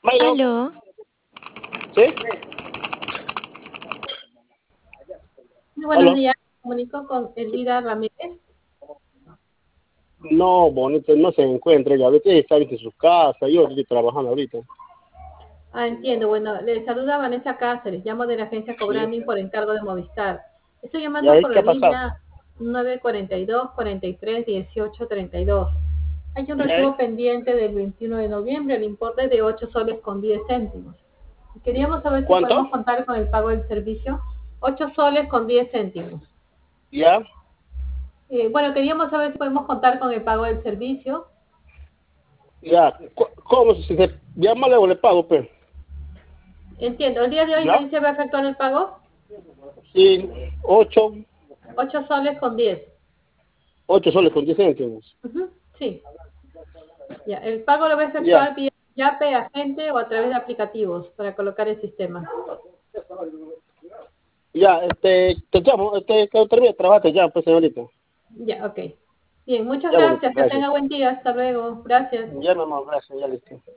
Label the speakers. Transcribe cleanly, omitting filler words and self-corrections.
Speaker 1: Milo,
Speaker 2: Aló,
Speaker 1: ¿sí?
Speaker 3: Muy buenos
Speaker 1: Aló.
Speaker 3: días, me comunico con Elvira Ramírez.
Speaker 1: No, bonito, no se encuentra ya. Ahorita está en su casa, yo estoy trabajando ahorita.
Speaker 3: Ah, entiendo. Bueno, le saluda Vanessa Cáceres, llamo de la agencia
Speaker 1: Sí.
Speaker 3: Cobranding por encargo de Movistar. Estoy
Speaker 1: ¿Y
Speaker 3: llamando
Speaker 1: ahí
Speaker 3: por
Speaker 1: qué
Speaker 3: la
Speaker 1: ha pasado?
Speaker 3: línea 942-43-1832. Hay un
Speaker 1: ¿Y ahí?
Speaker 3: recibo pendiente del 21 de noviembre, el importe es de 8 soles con 10 céntimos. Queríamos saber si
Speaker 1: ¿Cuánto?
Speaker 3: podemos contar con el pago del servicio. 8 soles con 10 céntimos.
Speaker 1: ¿Ya?
Speaker 3: Bueno, queríamos saber si podemos contar con el pago del servicio.
Speaker 1: ¿Ya? ¿Cómo? Si se llama luego le pago, pues.
Speaker 3: Entiendo, el día de hoy
Speaker 1: ¿Ya?
Speaker 3: se va a efectuar el pago.
Speaker 1: Sí, 8,
Speaker 3: 8 soles con 10.
Speaker 1: 8 soles con 10 céntimos.
Speaker 3: Ujú, sí. Ya, el pago lo va a
Speaker 1: Ya.
Speaker 3: efectuar vía Yape, agente o a través de aplicativos para colocar el sistema.
Speaker 1: Ya, te llamo, que termine de trabajar, te llamo, pues, señorita.
Speaker 3: Ya, ok. Bien, muchas
Speaker 1: Ya, bonito,
Speaker 3: gracias. Que
Speaker 1: gracias.
Speaker 3: tenga buen día. Hasta luego. Gracias.
Speaker 1: Ya, mi amor, gracias, ya listo.